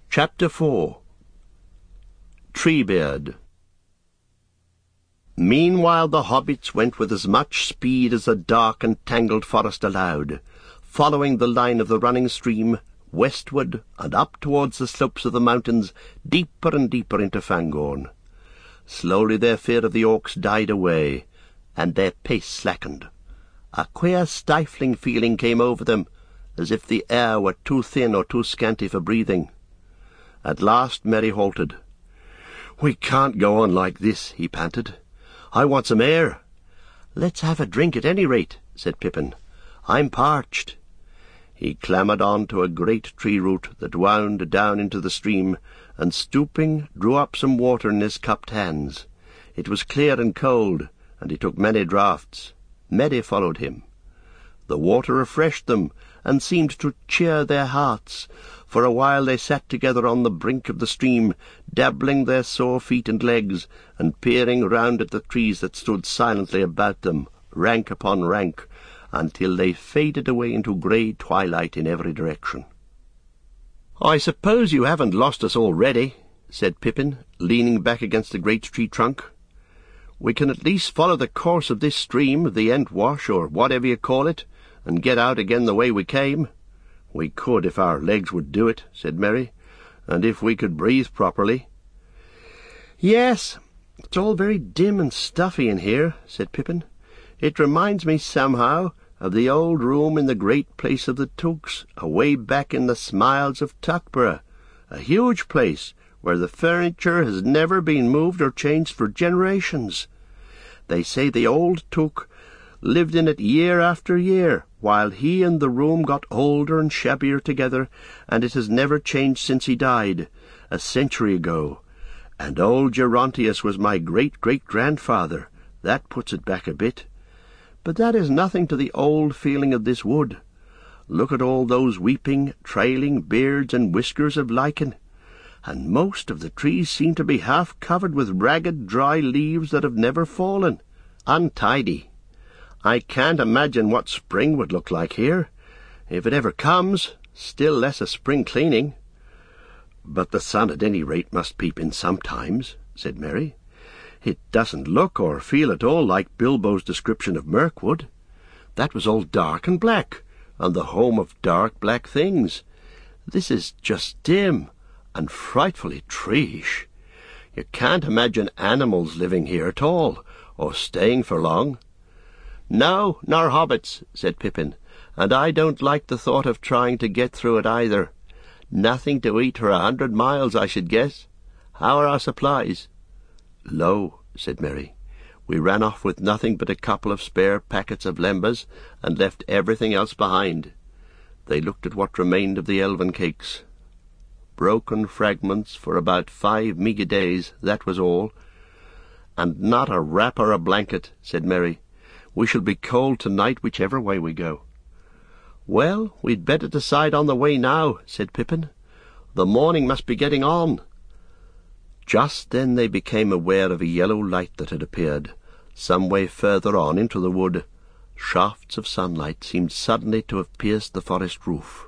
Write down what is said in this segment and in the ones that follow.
Chapter 4. Treebeard. Meanwhile the hobbits went with as much speed as the dark and tangled forest allowed, following the line of the running stream, westward and up towards the slopes of the mountains, deeper and deeper into Fangorn. Slowly their fear of the orcs died away, and their pace slackened. A queer stifling feeling came over them, as if the air were too thin or too scanty for breathing. At last Merry halted. "We can't go on like this," he panted. "I want some air." "Let's have a drink at any rate," said Pippin. "I'm parched." He clambered on to a great tree root that wound down into the stream, and stooping, drew up some water in his cupped hands. It was clear and cold, and he took many draughts. Merry followed him. The water refreshed them, and seemed to cheer their hearts. For a while they sat together on the brink of the stream, dabbling their sore feet and legs, and peering round at the trees that stood silently about them, rank upon rank, until they faded away into grey twilight in every direction. "I suppose you haven't lost us already," said Pippin, leaning back against the great tree trunk. "We can at least follow the course of this stream, the Entwash, or whatever you call it, and get out again the way we came." "We could if our legs would do it," said Merry, "and if we could breathe properly." "Yes, it's all very dim and stuffy in here," said Pippin. "It reminds me somehow of the old room in the great place of the Tooks, away back in the Smiles of Tuckborough, a huge place where the furniture has never been moved or changed for generations. They say the old Took lived in it year after year, while he and the room got older and shabbier together, and it has never changed since he died, a century ago. And old Gerontius was my great-great-grandfather. That puts it back a bit. But that is nothing to the old feeling of this wood. Look at all those weeping, trailing beards and whiskers of lichen, and most of the trees seem to be half covered with ragged, dry leaves that have never fallen. Untidy. I can't imagine what spring would look like here, if it ever comes, still less a spring cleaning." "But the sun at any rate must peep in sometimes," said Merry. "It doesn't look or feel at all like Bilbo's description of Mirkwood. That was all dark and black, and the home of dark black things. This is just dim and frightfully treeish. You can't imagine animals living here at all, or staying for long." "No, nor hobbits," said Pippin, "and I don't like the thought of trying to get through it either. Nothing to eat for 100 miles, I should guess. How are our supplies?" "Low," said Merry. "We ran off with nothing but a couple of spare packets of lembas, and left everything else behind." They looked at what remained of the elven cakes. "Broken fragments for about 5 meagre days, that was all." "And not a wrap or a blanket," said Merry. "We shall be cold tonight whichever way we go." "Well, we'd better decide on the way now," said Pippin. "The morning must be getting on." Just then they became aware of a yellow light that had appeared, some way further on into the wood. Shafts of sunlight seemed suddenly to have pierced the forest roof.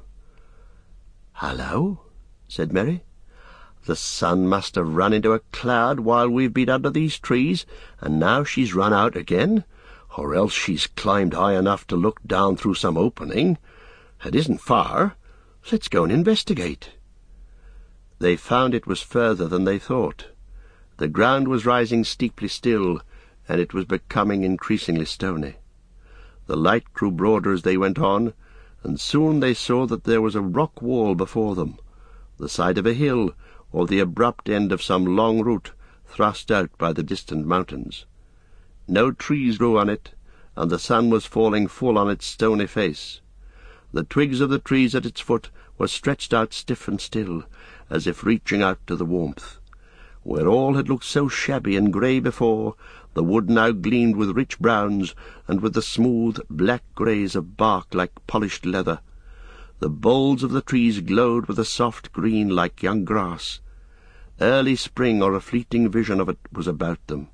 "Hallo," said Merry. "The sun must have run into a cloud while we've been under these trees, and now she's run out again, or else she's climbed high enough to look down through some opening. It isn't far. Let's go and investigate." They found it was further than they thought. The ground was rising steeply still, and it was becoming increasingly stony. The light grew broader as they went on, and soon they saw that there was a rock wall before them, the side of a hill, or the abrupt end of some long route thrust out by the distant mountains. No trees grew on it, and the sun was falling full on its stony face. The twigs of the trees at its foot were stretched out stiff and still, as if reaching out to the warmth. Where all had looked so shabby and grey before, the wood now gleamed with rich browns, and with the smooth, black greys of bark like polished leather. The boles of the trees glowed with a soft green like young grass. Early spring or a fleeting vision of it was about them.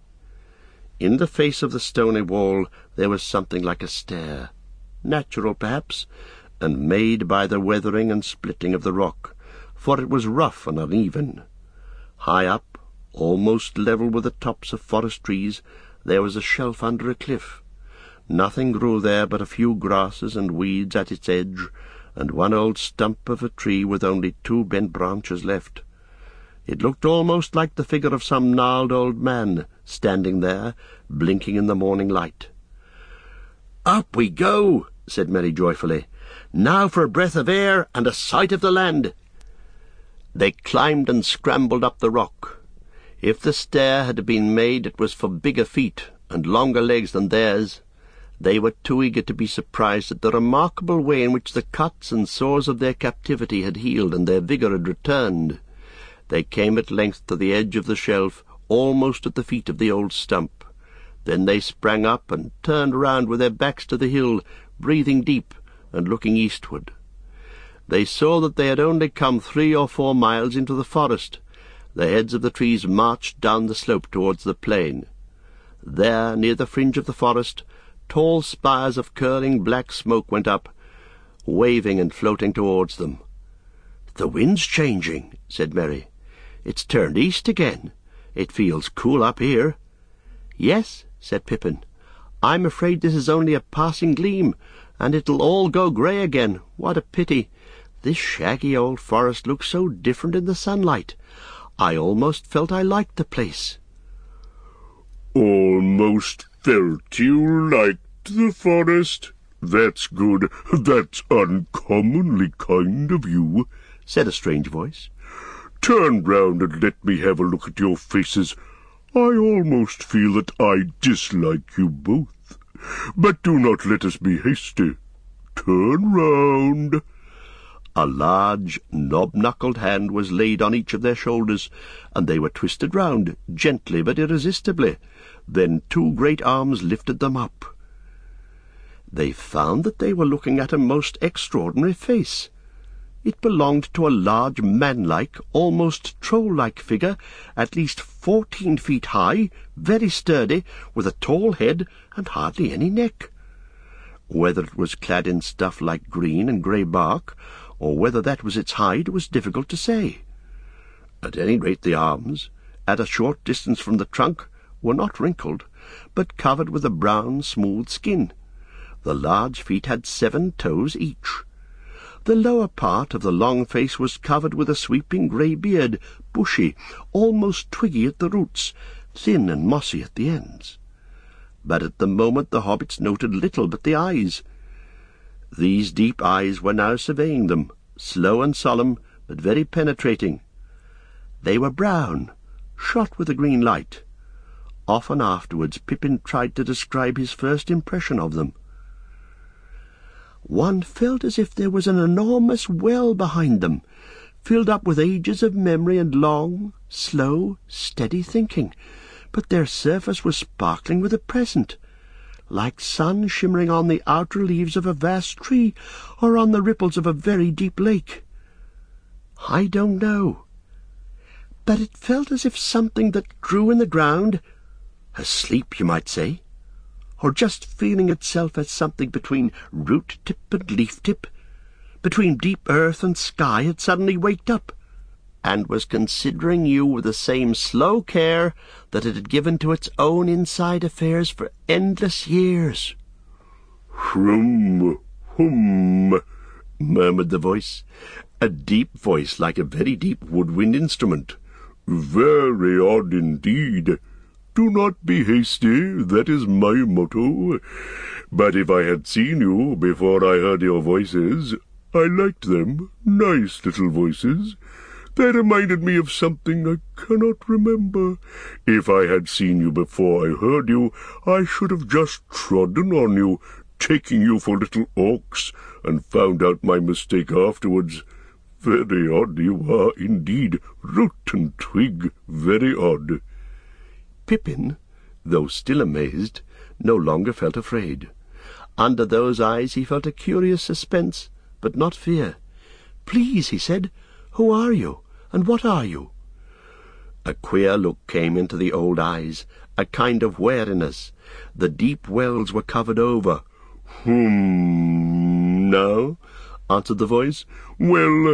In the face of the stony wall there was something like a stair, natural perhaps, and made by the weathering and splitting of the rock, for it was rough and uneven. High up, almost level with the tops of forest trees, there was a shelf under a cliff. Nothing grew there but a few grasses and weeds at its edge, and one old stump of a tree with only 2 bent branches left. It looked almost like the figure of some gnarled old man, standing there, blinking in the morning light. "Up we go," said Mary joyfully. "Now for a breath of air and a sight of the land." They climbed and scrambled up the rock. If the stair had been made, it was for bigger feet and longer legs than theirs. They were too eager to be surprised at the remarkable way in which the cuts and sores of their captivity had healed and their vigour had returned. They came at length to the edge of the shelf, almost at the feet of the old stump. Then they sprang up and turned round with their backs to the hill, breathing deep and looking eastward. They saw that they had only come 3 or 4 miles into the forest. The heads of the trees marched down the slope towards the plain. There, near the fringe of the forest, tall spires of curling black smoke went up, waving and floating towards them. "The wind's changing," said Mary. "It's turned east again. It feels cool up here." "Yes," said Pippin. "I'm afraid this is only a passing gleam, and it'll all go grey again. What a pity! This shaggy old forest looks so different in the sunlight. I almost felt I liked the place." "Almost felt you liked the forest? That's good. That's uncommonly kind of you," said a strange voice. "Turn round and let me have a look at your faces. I almost feel that I dislike you both. But do not let us be hasty. Turn round." A large, knob-knuckled hand was laid on each of their shoulders, and they were twisted round, gently but irresistibly. Then 2 great arms lifted them up. They found that they were looking at a most extraordinary face. It belonged to a large, man-like, almost troll-like figure, at least 14 feet high, very sturdy, with a tall head and hardly any neck. Whether it was clad in stuff like green and grey bark, or whether that was its hide, was difficult to say. At any rate, the arms, at a short distance from the trunk, were not wrinkled, but covered with a brown, smooth skin. The large feet had 7 toes each. The lower part of the long face was covered with a sweeping grey beard, bushy, almost twiggy at the roots, thin and mossy at the ends. But at the moment the hobbits noted little but the eyes. These deep eyes were now surveying them, slow and solemn, but very penetrating. They were brown, shot with a green light. Often afterwards Pippin tried to describe his first impression of them. One felt as if there was an enormous well behind them, filled up with ages of memory and long, slow, steady thinking, but their surface was sparkling with the present, like sun shimmering on the outer leaves of a vast tree or on the ripples of a very deep lake. I don't know, but it felt as if something that grew in the ground, asleep you might say, or just feeling itself as something between root-tip and leaf-tip, between deep earth and sky, had suddenly waked up, and was considering you with the same slow care that it had given to its own inside affairs for endless years. "Hum, hum," murmured the voice, a deep voice like a very deep woodwind instrument. "Very odd indeed. Do not be hasty, that is my motto. But if I had seen you before I heard your voices, I liked them. Nice little voices. They reminded me of something I cannot remember. If I had seen you before I heard you, I should have just trodden on you, taking you for little orcs, and found out my mistake afterwards. Very odd you are indeed, root and twig, very odd." Pippin, though still amazed, no longer felt afraid. Under those eyes he felt a curious suspense, but not fear. "Please," he said, "who are you, and what are you?" A queer look came into the old eyes, a kind of wariness. The deep wells were covered over. "No," answered the voice. "Well,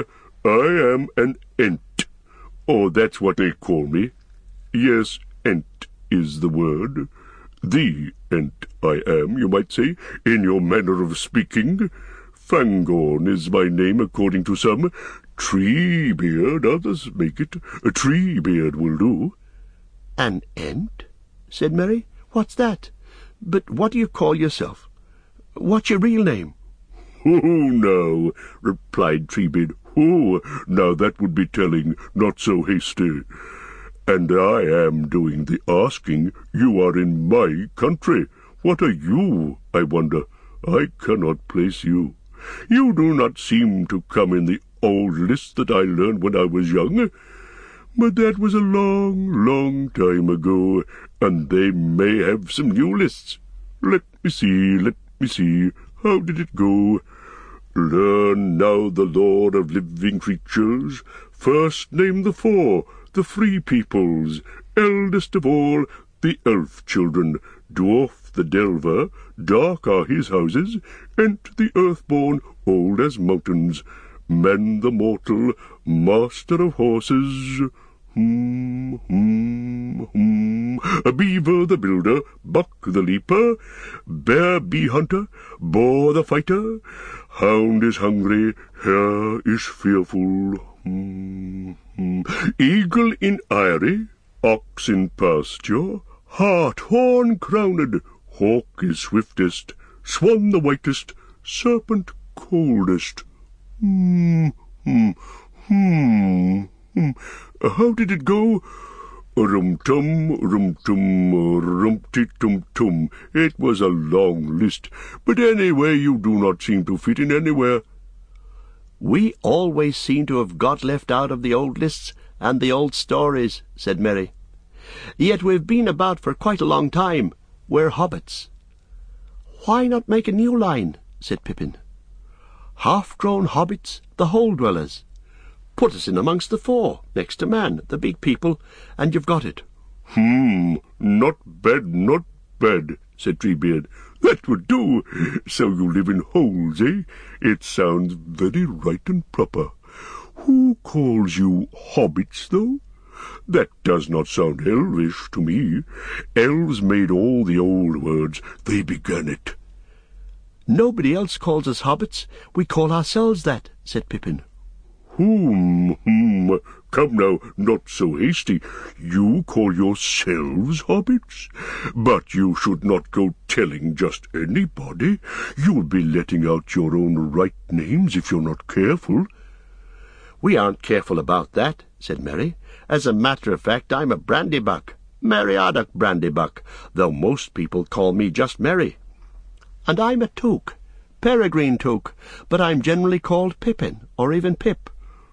I am an Ent. Oh, that's what they call me. Yes, Ent is the word. The Ent I am, you might say, in your manner of speaking. Fangorn is my name, according to some. Treebeard, others make it. A Treebeard will do. An Ent? Said Merry. What's that? But what do you call yourself? What's your real name? Oh, no, replied Treebeard. Oh, now that would be telling, not so hasty. And I am doing the asking. You are in my country. What are you, I wonder? I cannot place you. You do not seem to come in the old list that I learned when I was young. But that was a long, long time ago, and they may have some new lists. Let me see. How did it go? Learn now the lore of living creatures. First name the four, the free peoples. Eldest of all, the elf children. Dwarf the delver, dark are his houses. Ent the earthborn, old as mountains. Man the mortal, master of horses. A beaver the builder, buck the leaper, bear bee hunter, boar the fighter, hound is hungry, hare is fearful, eagle in eyrie, ox in pasture, hart horn crowned, hawk is swiftest, swan the whitest, serpent coldest. How did it go? Rum-tum, rum-ti-tum-tum. It was a long list, but anyway you do not seem to fit in anywhere. We always seem to have got left out of the old lists and the old stories, said Merry. Yet we've been about for quite a long time. We're hobbits. Why not make a new line, said Pippin. Half-grown hobbits, the hole-dwellers. Put us in amongst the four, next to man, the big people, and you've got it. Not bad, said Treebeard. That would do. So you live in holes, eh? It sounds very right and proper. Who calls you hobbits, though? That does not sound elvish to me. Elves made all the old words. They began it. Nobody else calls us hobbits. We call ourselves that, said Pippin. Come now, not so hasty. You call yourselves hobbits? But you should not go telling just anybody. You'll be letting out your own right names if you're not careful. We aren't careful about that, said Merry. As a matter of fact, I'm a Brandybuck, Meriadoc Brandybuck, though most people call me just Merry. And I'm a Took, Peregrine Took, but I'm generally called Pippin, or even Pip.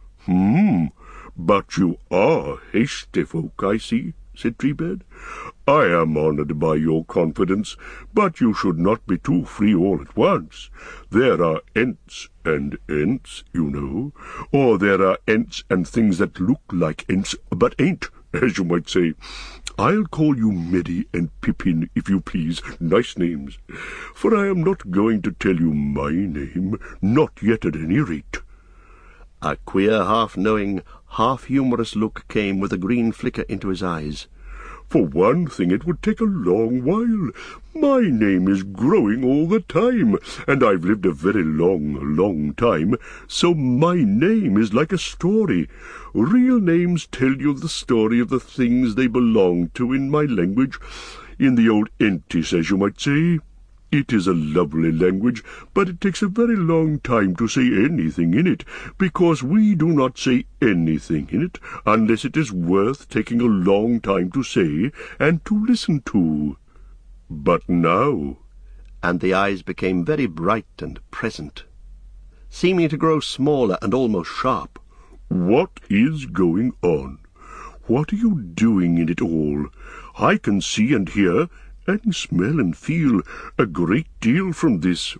But you are hasty folk, I see, said Treebeard. I am honoured by your confidence, but you should not be too free all at once. There are Ents and Ents, you know, or there are Ents and things that look like Ents, but ain't, as you might say. I'll call you Merry and Pippin, if you please, nice names, for I am not going to tell you my name, not yet at any rate. A queer, half-knowing, half-humorous look came with a green flicker into his eyes. For one thing, it would take a long while. My name is growing all the time, and I've lived a very long, long time, so my name is like a story. Real names tell you the story of the things they belong to in my language, in the old Entish, as you might say. It is a lovely language, but it takes a very long time to say anything in it, because we do not say anything in it unless it is worth taking a long time to say and to listen to. But now—" and the eyes became very bright and present, seeming to grow smaller and almost sharp. "What is going on? What are you doing in it all? I can see and hear and smell and feel a great deal from this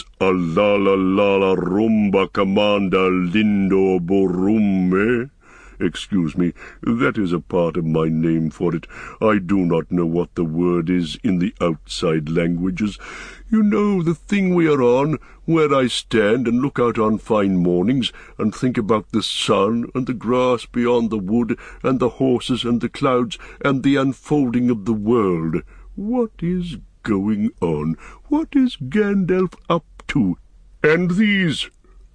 a-la-la-la-la rumba commanda lindo borume. Excuse me, that is a part of my name for it. I do not know what the word is in the outside languages. You know, the thing we are on, where I stand and look out on fine mornings and think about the sun and the grass beyond the wood and the horses and the clouds and the unfolding of the world. What is going on? What is Gandalf up to? And these...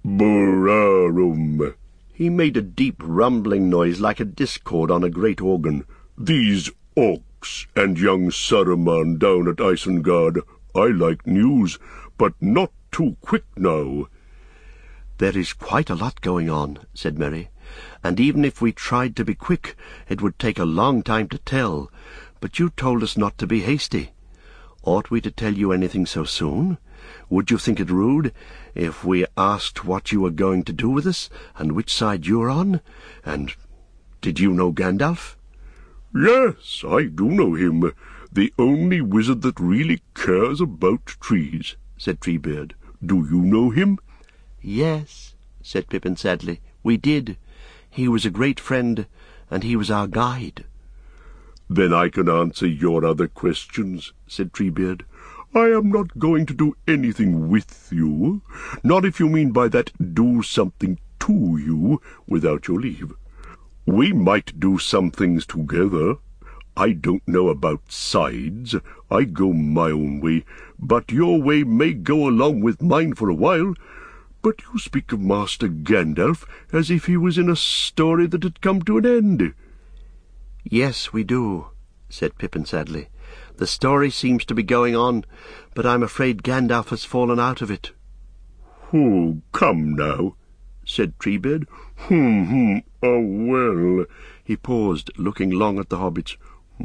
Burarum. He made a deep rumbling noise like a discord on a great organ. These orcs and young Saruman down at Isengard. I like news, but not too quick now. There is quite a lot going on, said Merry, and even if we tried to be quick, it would take a long time to tell. But you told us not to be hasty. Ought we to tell you anything so soon? Would you think it rude if we asked what you were going to do with us, and which side you are on? And did you know Gandalf? Yes, I do know him. The only wizard that really cares about trees, said Treebeard. Do you know him? Yes, said Pippin sadly. We did. He was a great friend, and he was our guide. Then I can answer your other questions, said Treebeard. I am not going to do anything with you, not if you mean by that do something to you without your leave. We might do some things together. I don't know about sides. I go my own way, but your way may go along with mine for a while. But you speak of Master Gandalf as if he was in a story that had come to an end. Yes, we do, said Pippin sadly. The story seems to be going on, but I'm afraid Gandalf has fallen out of it. Oh, come now, said Treebeard. Oh, well. He paused, looking long at the hobbits.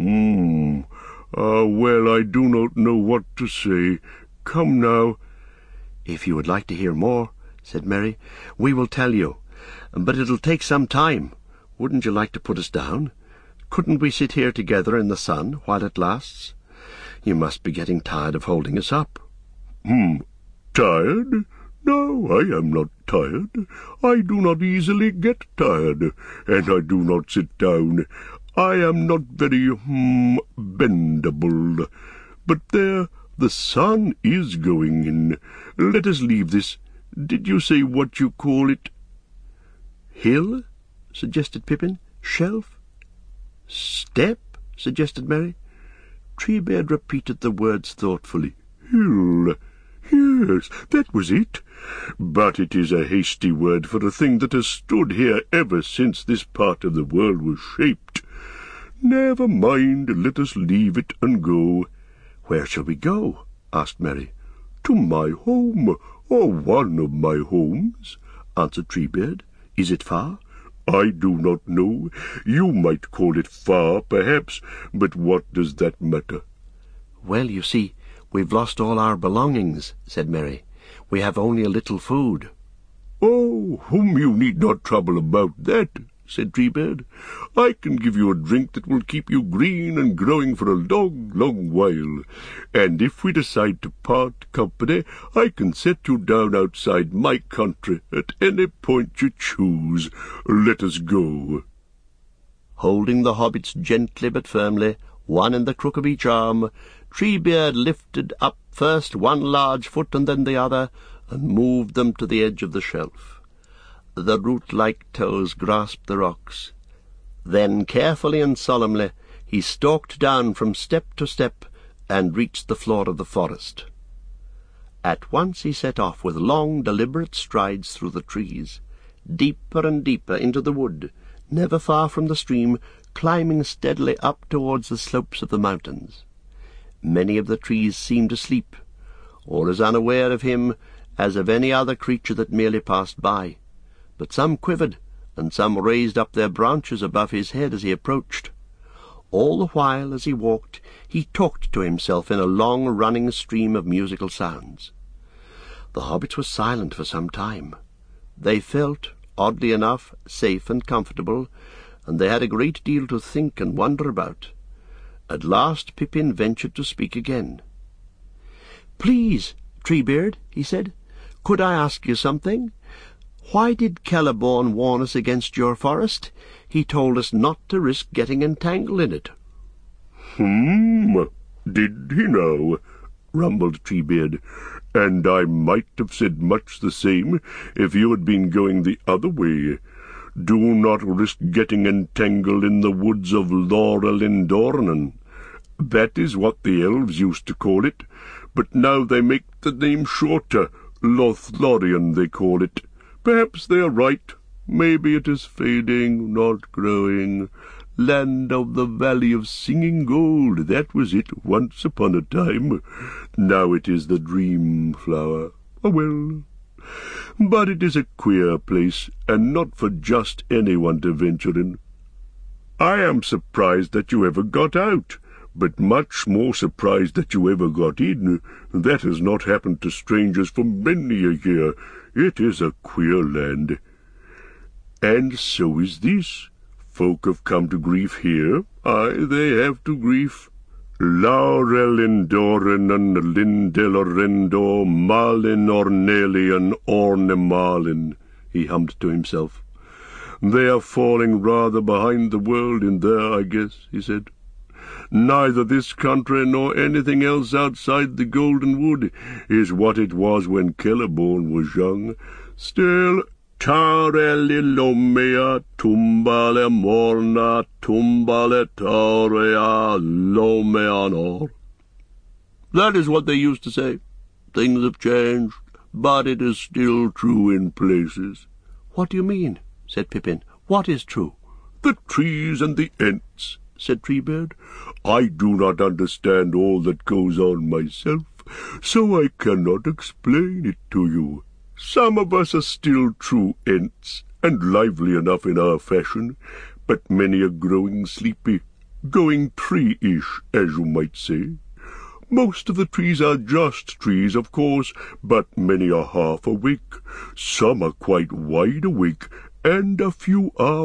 Well, I do not know what to say. Come now. If you would like to hear more, said Merry, we will tell you. But it'll take some time. Wouldn't you like to put us down? Couldn't we sit here together in the sun while it lasts? You must be getting tired of holding us up. Tired? No, I am not tired. I do not easily get tired, and I do not sit down. I am not very, bendable. But there, the sun is going in. Let us leave this. Did you say what you call it? Hill? Suggested Pippin. Shelf? Step? Suggested Merry. Treebeard repeated the words thoughtfully. Hill. Yes, that was it. But it is a hasty word for a thing that has stood here ever since this part of the world was shaped. Never mind, let us leave it and go. Where shall we go? Asked Merry. To my home, or one of my homes, answered Treebeard. Is it far? I do not know. You might call it far, perhaps, but what does that matter? Well, you see, we've lost all our belongings, said Merry. We have only a little food. Oh, you need not trouble about that, said Treebeard. I can give you a drink that will keep you green and growing for a long, long while. And if we decide to part company, I can set you down outside my country at any point you choose. Let us go. Holding the hobbits gently but firmly, one in the crook of each arm, Treebeard lifted up first one large foot and then the other, and moved them to the edge of the shelf. The root-like toes grasped the rocks. Then, carefully and solemnly, he stalked down from step to step and reached the floor of the forest. At once he set off with long, deliberate strides through the trees, deeper and deeper into the wood, never far from the stream, climbing steadily up towards the slopes of the mountains. Many of the trees seemed asleep, or as unaware of him as of any other creature that merely passed by, but some quivered, and some raised up their branches above his head as he approached. All the while, as he walked, he talked to himself in a long-running stream of musical sounds. The hobbits were silent for some time. They felt, oddly enough, safe and comfortable, and they had a great deal to think and wonder about. At last Pippin ventured to speak again. "Please, Treebeard," he said, "could I ask you something? Why did Celeborn warn us against your forest? He told us not to risk getting entangled in it." Did he now?" rumbled Treebeard. "And I might have said much the same if you had been going the other way. Do not risk getting entangled in the woods of Lorelindornan. That is what the elves used to call it, but now they make the name shorter. Lothlorien they call it. Perhaps they are right. Maybe it is fading, not growing. Land of the Valley of Singing Gold, that was it once upon a time. Now it is the Dream Flower. Oh, well. But it is a queer place, and not for just anyone to venture in. I am surprised that you ever got out, but much more surprised that you ever got in. That has not happened to strangers for many a year. It is a queer land. And so is this. Folk have come to grief here. Aye, they have to grief. Laurelindorren and Lindelorendor, Malin Ornelian Ornemalin, he hummed to himself. They are falling rather behind the world in there, I guess, he said. Neither this country nor anything else outside the Golden Wood is what it was when Celeborn was young. Still, Tareli Lomea, Tumbale Morna, Tumbale Taurea Lomeanor. That is what they used to say. Things have changed, but it is still true in places. What do you mean? Said Pippin. What is true? The trees and the Ents, said Treebeard. I do not understand all that goes on myself, so I cannot explain it to you. Some of us are still true Ents, and lively enough in our fashion, but many are growing sleepy, going tree-ish, as you might say. Most of the trees are just trees, of course, but many are half awake. Some are quite wide awake, and a few are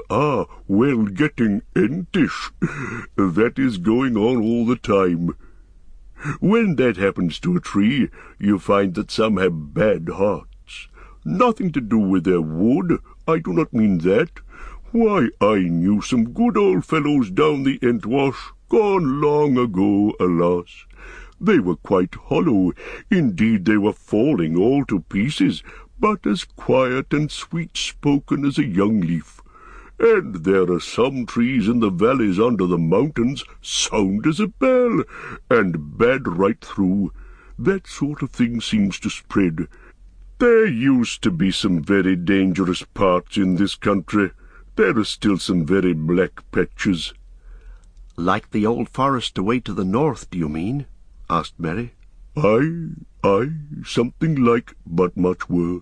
getting Entish. That is going on all the time. When that happens to a tree, you find that some have bad hearts. Nothing to do with their wood, I do not mean that. Why, I knew some good old fellows down the Entwash, gone long ago, alas. They were quite hollow, indeed they were falling all to pieces, but as quiet and sweet-spoken as a young leaf. And there are some trees in the valleys under the mountains, sound as a bell, and bad right through. That sort of thing seems to spread. There used to be some very dangerous parts in this country. There are still some very black patches. Like the old forest away to the north, do you mean? Asked Merry. Aye, something like, but much worse.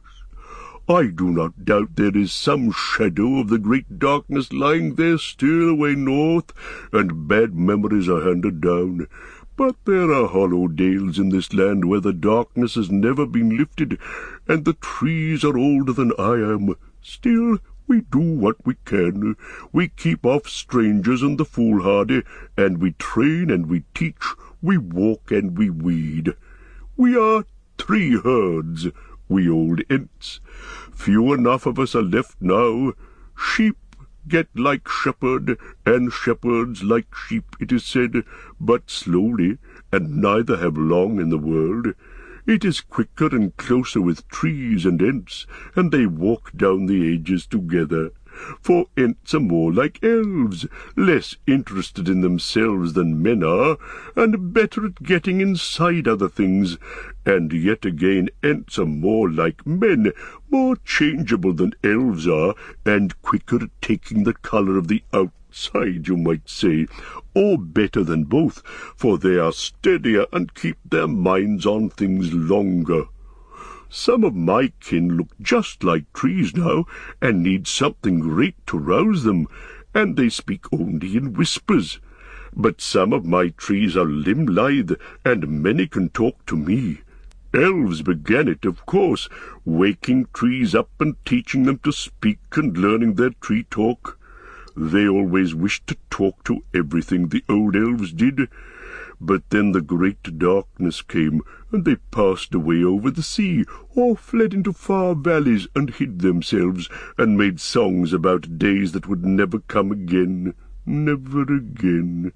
I do not doubt there is some shadow of the great darkness lying there still away north, and bad memories are handed down. But there are hollow dales in this land where the darkness has never been lifted, and the trees are older than I am. Still, we do what we can. We keep off strangers and the foolhardy, and we train and we teach, we walk and we weed. We are tree herds, we old Ents. Few enough of us are left now. Sheep get like shepherd, and shepherds like sheep, it is said, but slowly, and neither have long in the world. It is quicker and closer with trees and Ents, and they walk down the ages together. For Ents are more like elves, less interested in themselves than men are, and better at getting inside other things. And yet again Ents are more like men, more changeable than elves are, and quicker at taking the colour of the outside, you might say, or better than both, for they are steadier and keep their minds on things longer. Some of my kin look just like trees now, and need something great to rouse them, and they speak only in whispers. But some of my trees are limb-lithe, and many can talk to me. Elves began it, of course, waking trees up and teaching them to speak and learning their tree talk. They always wished to talk to everything, the old elves did. But then the great darkness came, and they passed away over the sea, or fled into far valleys and hid themselves, and made songs about days that would never come again, never again.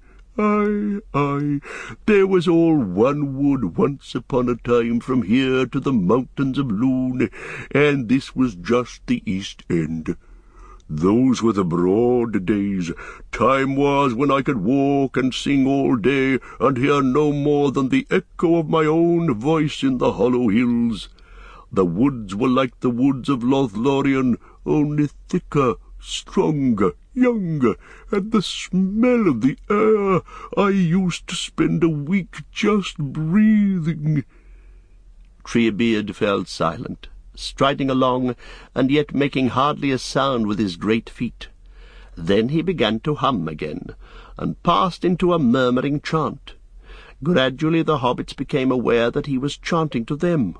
Aye, there was all one wood once upon a time from here to the mountains of Lune, and this was just the east end. Those were the broad days. Time was when I could walk and sing all day, and hear no more than the echo of my own voice in the hollow hills. The woods were like the woods of Lothlorien, only thicker, stronger, younger, and the smell of the air. I used to spend a week just breathing. Treebeard fell silent, striding along, and yet making hardly a sound with his great feet. Then he began to hum again, and passed into a murmuring chant. Gradually the hobbits became aware that he was chanting to them.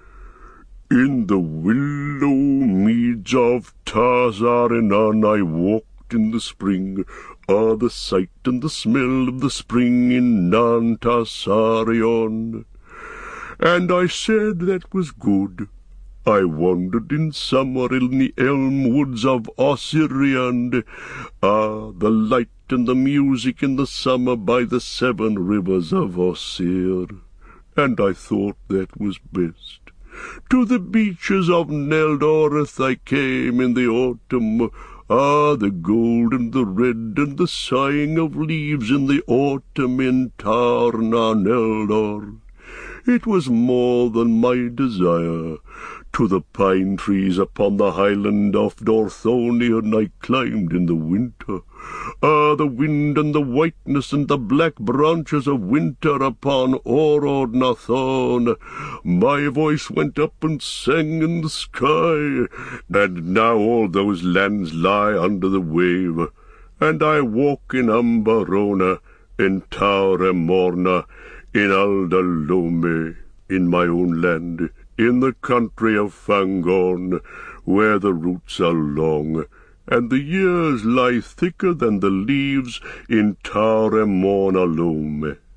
In the willow meads of Tar-Zarenan I walked in the spring, the sight and the smell of the spring in Nan-Ta-Sarion. And I said that was good. I wandered in summer in the elm woods of Ossiriand. The light and the music in the summer by the 7 rivers of Ossir. And I thought that was best. To the beaches of Neldoreth I came in the autumn. The gold and the red and the sighing of leaves in the autumn in Tar-Na-Neldor. It was more than my desire. To the pine trees upon the highland of Dorthonion I climbed in the winter. The wind and the whiteness and the black branches of winter upon Orod Nathon. My voice went up and sang in the sky, and now all those lands lie under the wave, and I walk in Ambarona, in Tauremorna, in Aldalome, in my own land, in the country of Fangorn, where the roots are long, and the years lie thicker than the leaves in Tauremorna-Lome.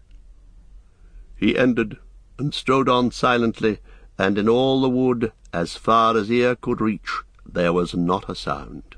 He ended, and strode on silently, and in all the wood, as far as ear could reach, there was not a sound.